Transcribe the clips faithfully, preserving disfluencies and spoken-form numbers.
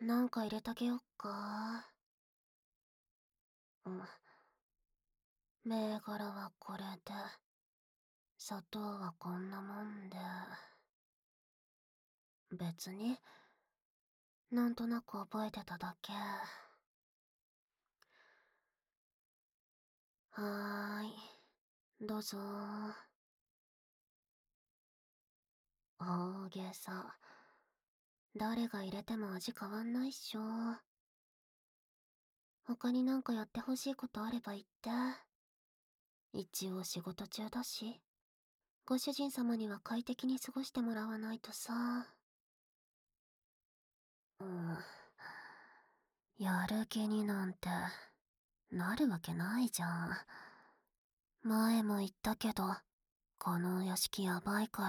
なんか入れてあげよっか。うん。銘柄はこれで、砂糖はこんなもんで。別に、なんとなく覚えてただけ。はーい。どうぞー。大げさ。誰が入れても味変わんないっしょ。他になんかやってほしいことあれば言って。一応仕事中だし、ご主人様には快適に過ごしてもらわないとさ。うん。やる気になんて、なるわけないじゃん。前も言ったけど、このお屋敷やばいから。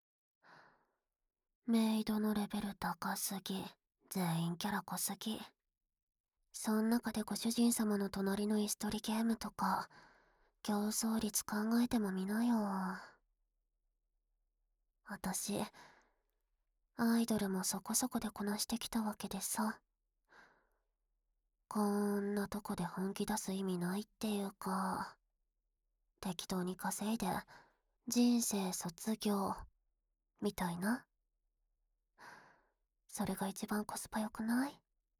メイドのレベル高すぎ、全員キャラ濃すぎ。そん中でご主人様の隣の椅子取りゲームとか、競争率考えてもみなよ。私、アイドルもそこそこでこなしてきたわけでさ。こんなとこで本気出す意味ないっていうか、適当に稼いで、人生卒業、みたいな。それが一番コスパ良くない？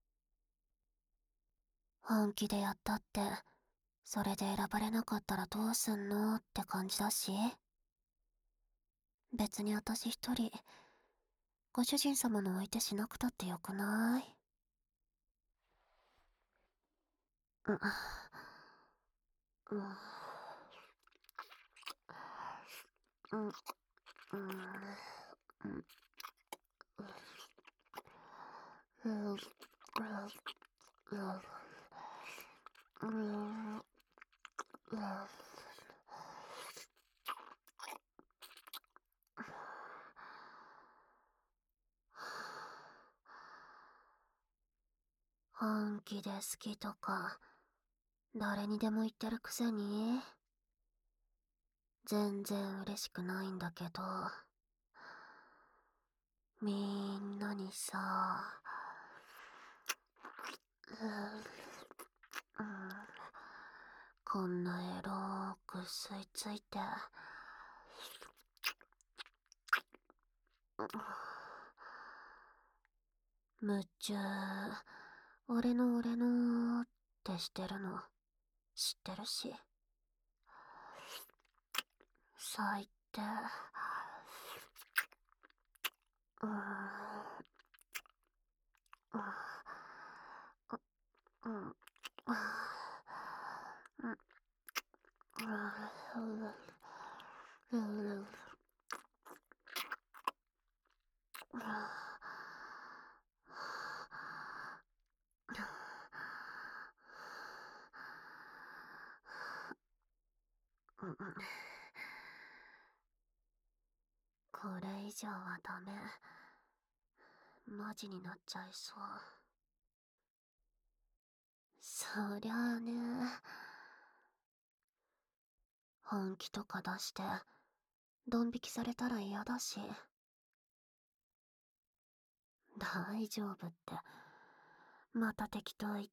本気でやったって、それで選ばれなかったらどうすんのって感じだし。別に私一人、ご主人様の相手しなくたってよくない？うん。うん。うん。うん。うん。うん。うん。うん。本気で好きとか、誰にでも言ってるくせに、全然嬉しくないんだけど、みんなにさ、うん、こんなエローく吸い付いて、夢中、俺の俺のってしてるの知ってるし。最低。うーん。うん。うん。これ以上はダメ。マジになっちゃいそう。そりゃあね。本気とか出して、ドン引きされたら嫌だし。大丈夫って。また適当言って。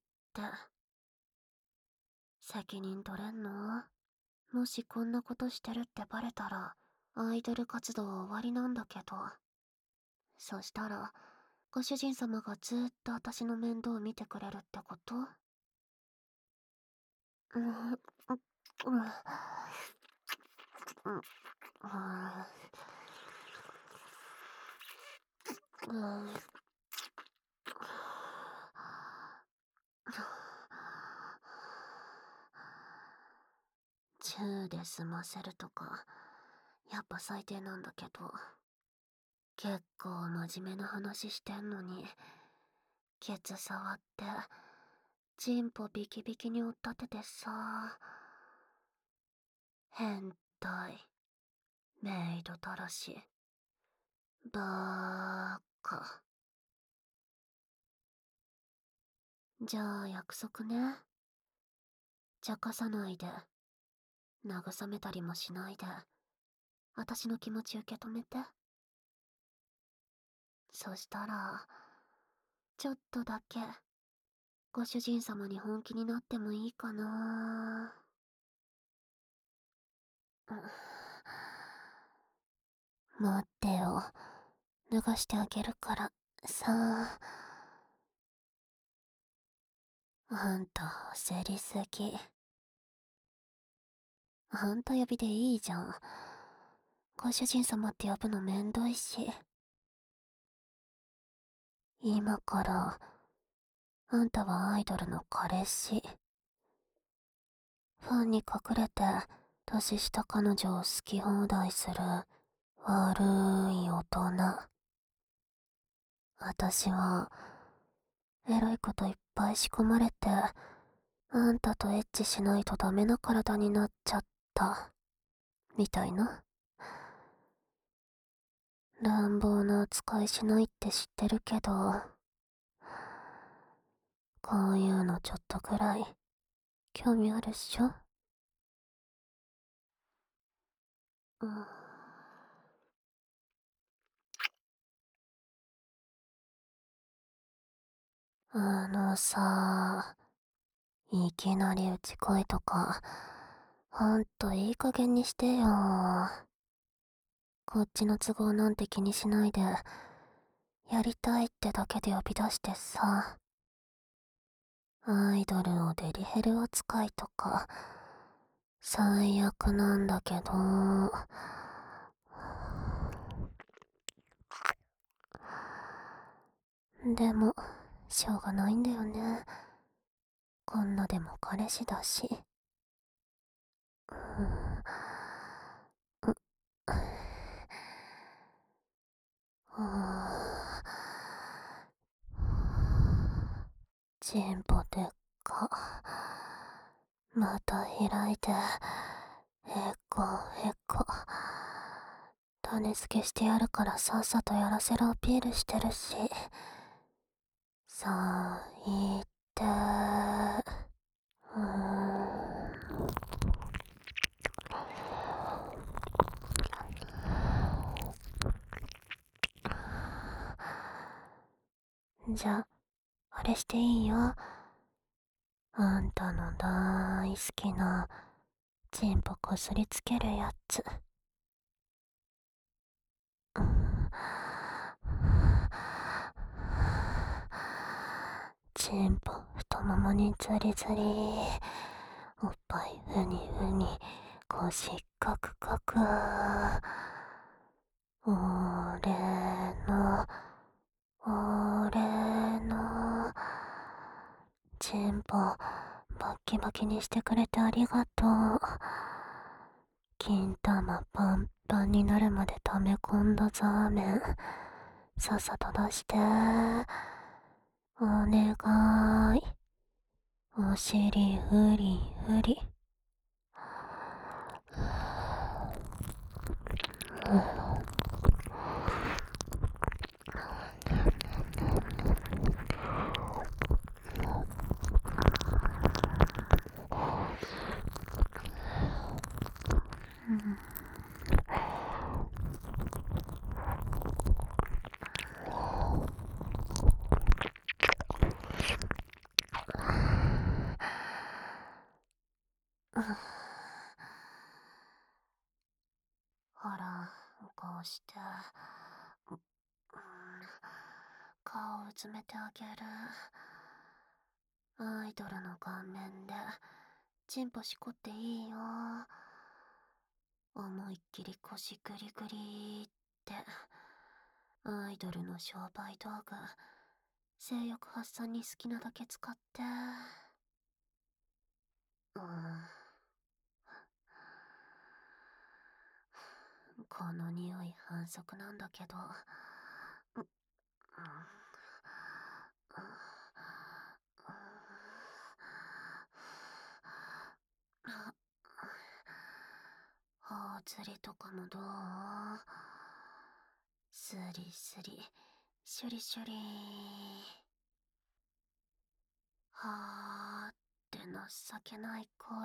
責任取れんの？もしこんなことしてるってバレたら、アイドル活動は終わりなんだけど。そしたら、ご主人様がずーっと私の面倒を見てくれるってこと？うん、うん、うん、うん、うん。チューで済ませるとか、やっぱ最低なんだけど。結構真面目な話してんのに、ケツ触って、チンポビキビキに追っ立ててさ、変態、メイドたらし、バーカ。じゃあ約束ね。茶化さないで、慰めたりもしないで、私の気持ち受け止めて。そしたら、 ちょっとだけ、ご主人様に本気になってもいいかな。待ってよ。脱がしてあげるから、さあ。あんた、焦りすぎ。あんた呼びでいいじゃん。ご主人様って呼ぶのめんどいし。今から、あんたはアイドルの彼氏。ファンに隠れて、年下彼女を好き放題する、悪い大人。私は、エロいこといっぱい仕込まれて、あんたとエッチしないとダメな体になっちゃった。みたいな。乱暴な扱いしないって知ってるけど、こういうのちょっとくらい、興味あるっしょ？うん。あのさ、いきなり内恋とか、ほんといい加減にしてよ。こっちの都合なんて気にしないで、やりたいってだけで呼び出してさ、アイドルをデリヘル扱いとか、最悪なんだけど、でも、しょうがないんだよね。こんなでも彼氏だし。うん、あチンポでっか。また開いて、へっこへっこ。種付けしてやるからさっさとやらせろアピールしてるし。さあ、言って。うーん。じゃあ、あれしていいよ。あんたの大好きな、チンポこすりつけるやつ。うん、チンポ太ももにズリズリ、おっぱいふにふに、腰カクカク。俺の、俺の、チンポバッキバキにしてくれてありがとう。金玉パンパンになるまで溜め込んだザーメン、さっさと出して。お願い。お尻フリフリ。ほら、こうして、うん、顔をうつめてあげる。アイドルの顔面で、チンポしこっていいよ。思いっきり腰グリグリって。アイドルの商売道具、性欲発散に好きなだけ使って。うん。この匂い反則なんだけど。うん、頬ずりとかもどう？スリスリ、シュリシュリ。はーって情けない声。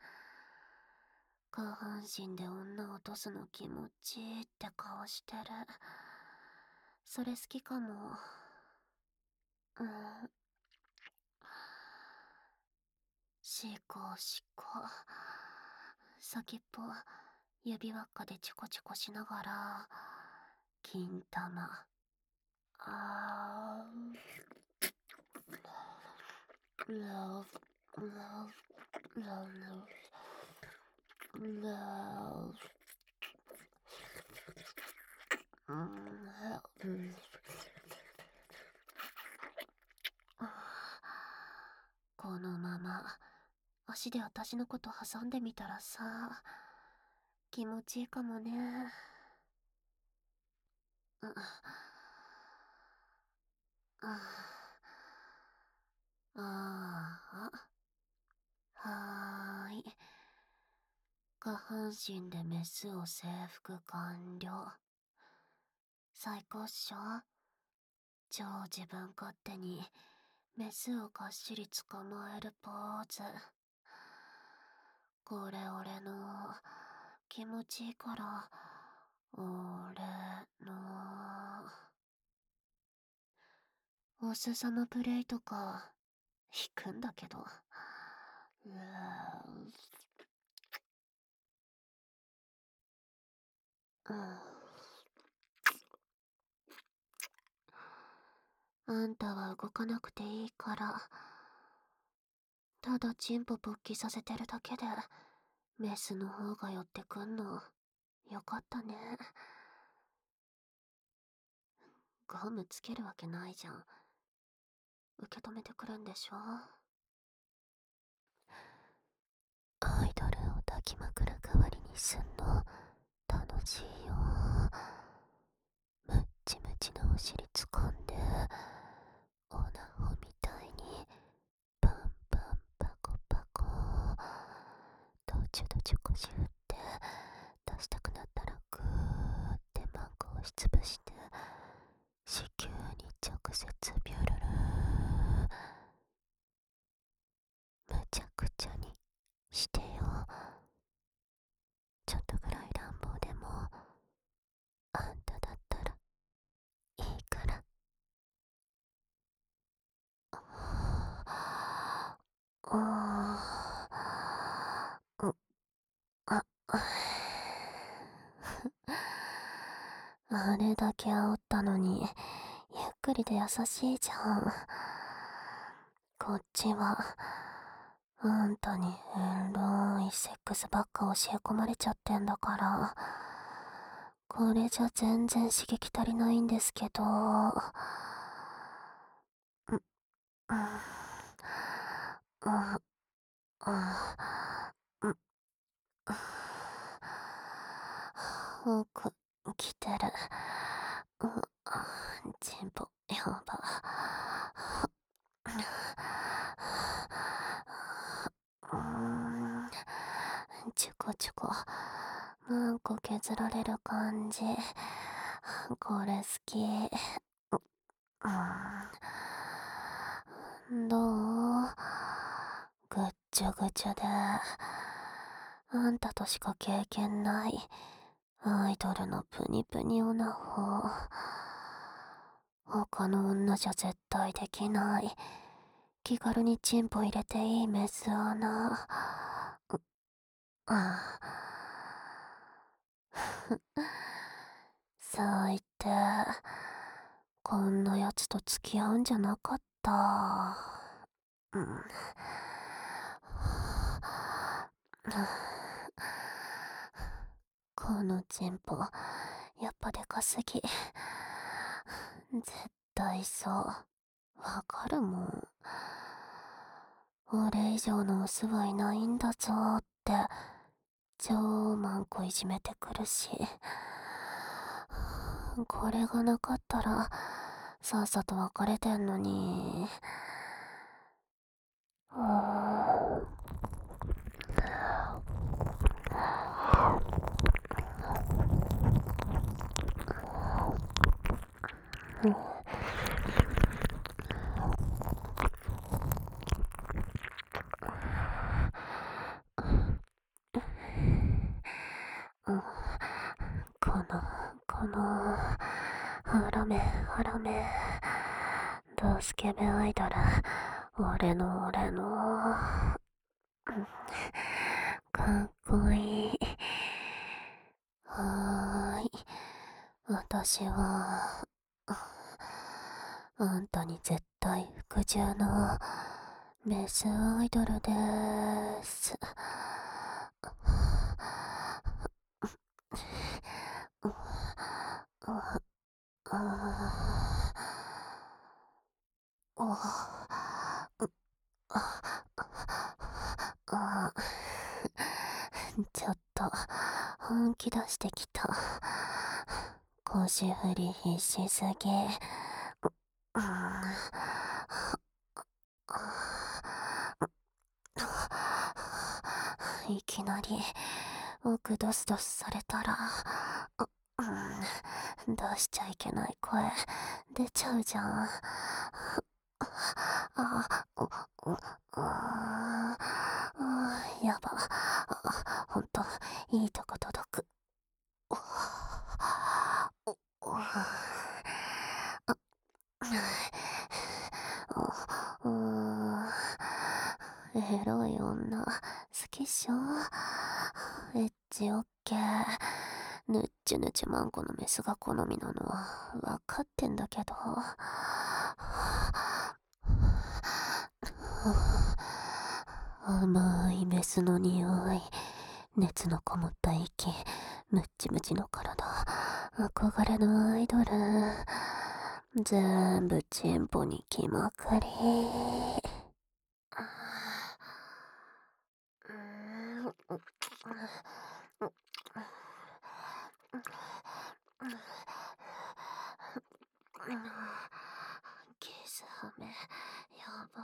下半身で女を落とすの気持ちいいって顔してる。それ好きかも。 うん。しこしこ。先っぽ、指輪っかでチコチコしながら、金玉。あー。love, love, love, love. うん。このまま足で私のこと挟んでみたらさ、気持ちいいかもね。ああああ、はーい。下半身でメスを征服完了。最高っしょ。超自分勝手にメスをがっしり捕まえるポーズ。これ俺の気持ちいいから、俺のおすさまプレイとか弾くんだけど。うーん。あんたは動かなくていいから、ただチンポ勃起させてるだけでメスの方が寄ってくんのよかったね。ゴムつけるわけないじゃん。受け止めてくるんでしょ。アイドルを抱き枕代わりにすんの楽しいよ。ムッチムチなお尻掴んでオナホみたいにパンパンパコパコ、どちゅどちゅ腰振って出したくなったらグーってマンコを押しつぶして子宮に直接ビュルルー、むちゃくちゃにしてよ。ちょっとぐらい乱暴でもあんただったらいいから。ああ、う、あ、あれだけ煽ったのに、ゆっくりで優しいじゃん。こっちは、あんたにエロいセックスばっか教え込まれちゃってんだから、これじゃ全然刺激足りないんですけど。う、うん、うん、うん、奥、来てる。うん、チンポ、やば。うーん、ちょこちょこ、マンコ削られる感じ。これ好き。うん、どう？ぐっちゃぐちゃで。あんたとしか経験ないアイドルのプニプニオナホ。他の女じゃ絶対できない。気軽にチンポ入れていいメス穴。う、あ最低。こんなやつと付き合うんじゃなかった。うん。このチンポ、やっぱでかすぎ。絶対そう。わかるもん。俺以上のオスはいないんだぞーって、超マンコいじめてくるし。これがなかったら、さっさと別れてんのに。うーん。うん、この、この、腹目、腹目、 ドスケベアイドル、俺の俺の、かっこいい。はーい。私は、あんたに絶対服従のメスアイドルでーす。ちょっと本気出してきた。腰振り必死すぎ。いきなり奥ドスドスされたら、出しちゃいけない声出ちゃうじゃん。あ、やば。ほんと、いいとこ届く。エロい女、好きっしょ。エッチオッケー。ぬっちゅぬちゅマンコのメスが好みなのはわかってんだけど。甘いメスの匂い、熱のこもった息、ムッチムチの体、憧れのアイドル、全部チンポに決まかり。ゲスハメ、やば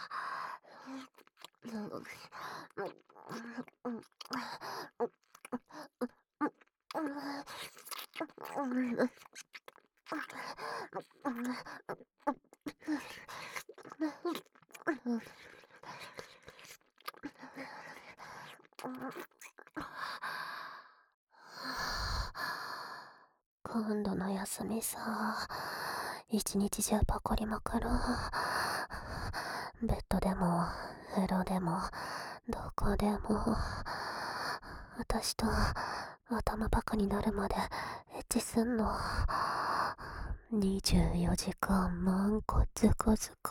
今度の休みさ、一日中パコりまくる。ベッドでも風呂でもどこでも、私と頭バカになるまでエッチすんの。にじゅうよじかんマンコズコズコ。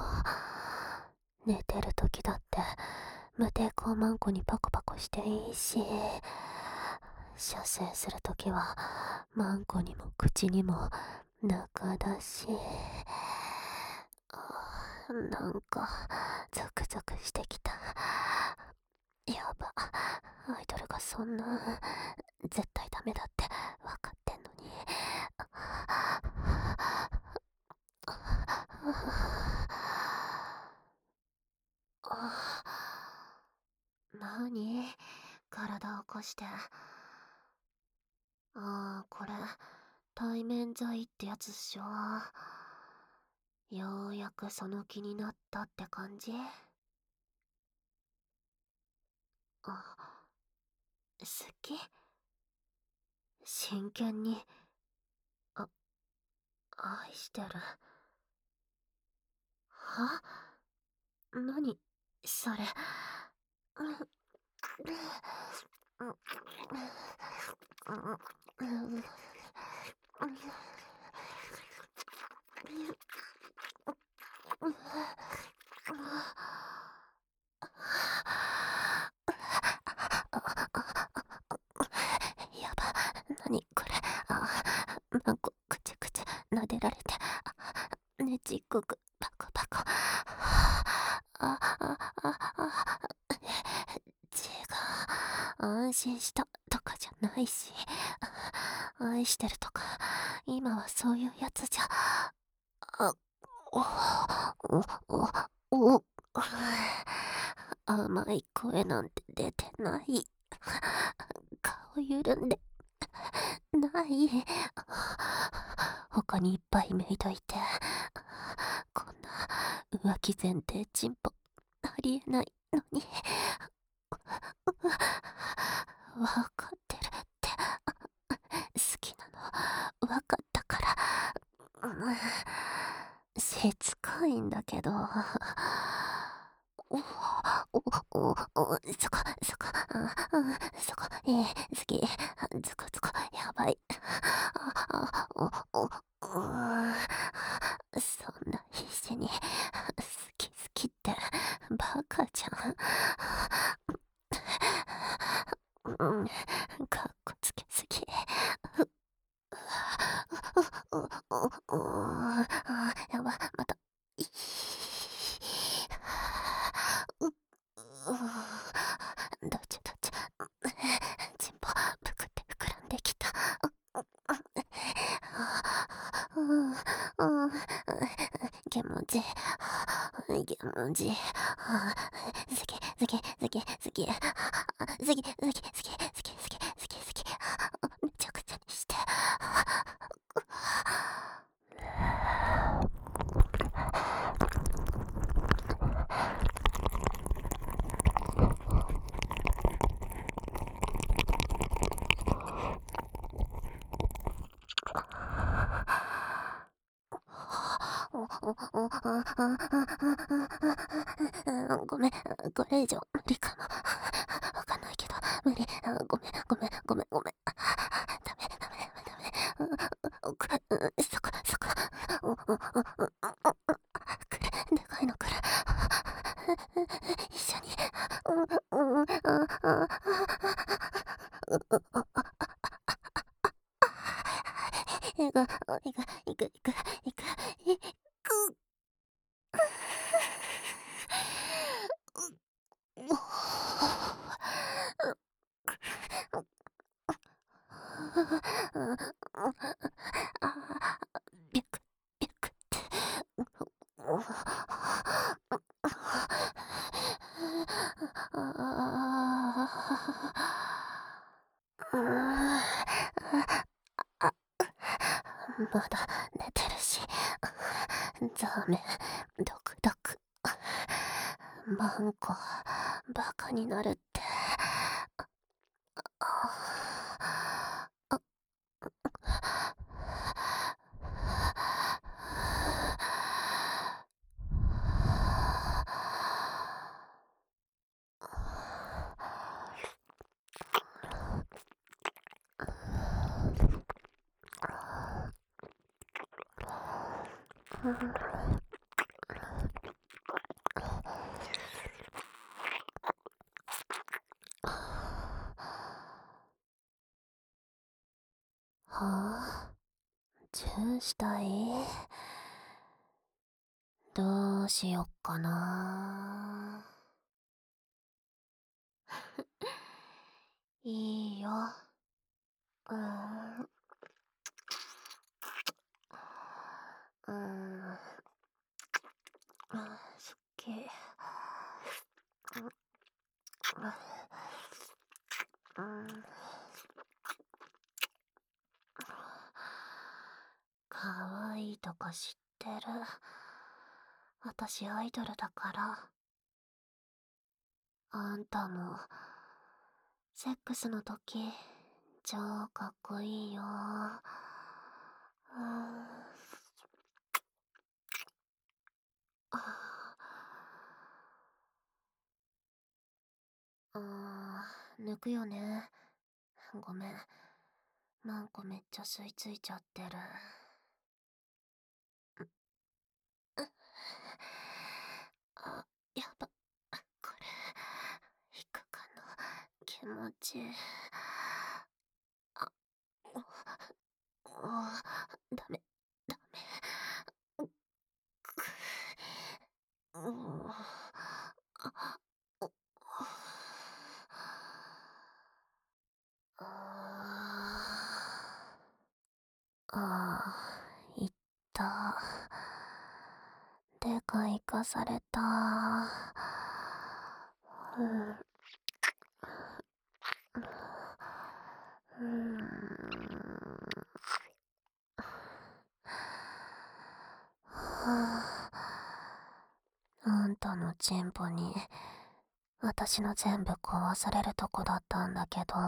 寝てる時だって無抵抗マンコにパコパコしていいし、射精するときはマンコにも口にも中だし、なんかゾクゾクしてきた。やば、アイドルがそんな絶対ダメだって分かってんのに。なに、体起こして。ああ、これ対面剤ってやつっしょ。ようやくその気になったって感じ。あ、好き？真剣に、あ、愛してる。は？なにそれ。やば、なにこれ。あ、マンコくちゃくちゃ撫でられて、あ、ねちっこくパコパコ。あ、あ、あ、あ、違う。安心したとかじゃないし、愛してるとか今はそういうやつじゃ。あ、お、お、お、お、甘い声なんて出てない。顔緩んでない。他にいっぱいメイドいて、こんな浮気前提チンポありえないのに。わかってるって。好きなのわかったから。 しつこいんだけど。おおおおそこそこ、うんうん、そこ、えー、好き、そこそこ、やばい。あおおうーそんな必死に好き好きってバカじゃん。うん、かっこつけすぎ。ううううあやば、また。いううどっちどっち。チンポぷくって膨らんできた。うんうん、気持ちいい。気持ちいい。好き好き好き好き好き好き好き好き好き好き好き好き、めちゃくちゃにして。ごめん、これ以上無理かも。わかんないけど、無理。ごめん、ごめん、ごめん、ごめん。ダメ、ダメ、ダメ。そこ、そこ。くる、でかいのくる。一緒に。いく、いく、いく、いく、いく、いく。ビクビクって。まだ寝てるし。ザーメン、ドクドク。マンコ、バカになるって。はあ、チューしたい？どうしよっかな。いいよ。うーん。うーん。すっげえ。うん。かわいいとか知ってる。私アイドルだから。あんたも、セックスの時、超かっこいいよ。うん。あー、抜くよね。ごめん。マンコめっちゃ吸い付いちゃってる。あ、やば。これ、引っかかんの気持ちいい。あ、お、お、ダメ、ダメ。く、うん、あ、お、ああ、いった。でかいかされた。うん。うん。はあ、あんたのチンポに私の全部壊されるとこだったんだけど。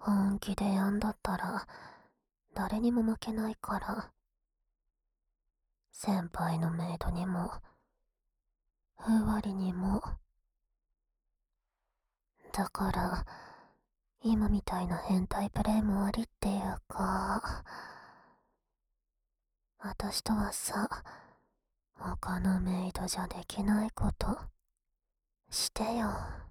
本気でやんだったら誰にも負けないから。先輩のメイドにもふわりにも。だから今みたいな変態プレイもありっていうか、私とはさ、他のメイドじゃできないことしてよ。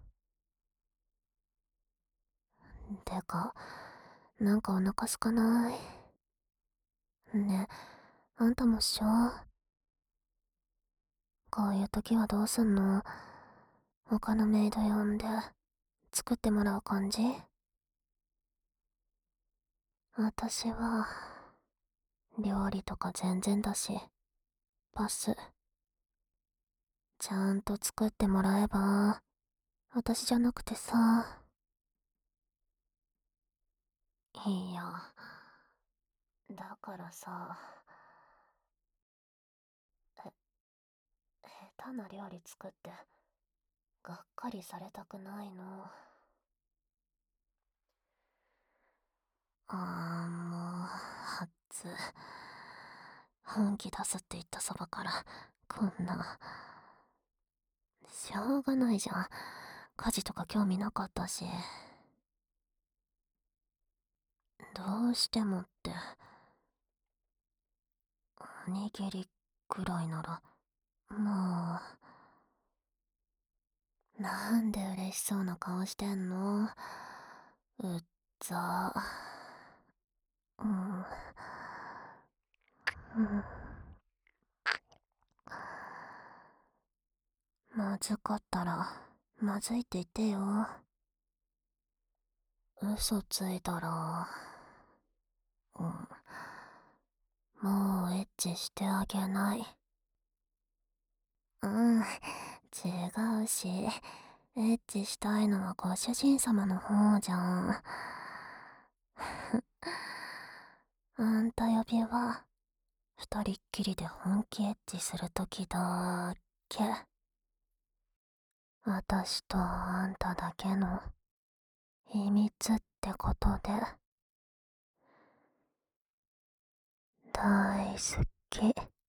てか、なんかお腹すかない？ねえ、あんたもっしょ？こういう時はどうすんの？他のメイド呼んで作ってもらう感じ？私は料理とか全然だしパス。ちゃんと作ってもらえば。私じゃなくてさ。いや、だからさ、え下手な料理作ってがっかりされたくないの。あーもうはっつ、本気出すって言ったそばからこんな。しょうがないじゃん、家事とか興味なかったし。どうしてもって、おにぎりくらいならもう。なんで嬉しそうな顔してんの？うっざ。うん、うん、まずかったらまずいって言ってよ。嘘ついたら、うん、もうエッチしてあげない。うん、違うし、エッチしたいのはご主人様の方じゃん。あんた呼びは二人っきりで本気エッチするときだけ。私とあんただけの秘密ってことで。大好き。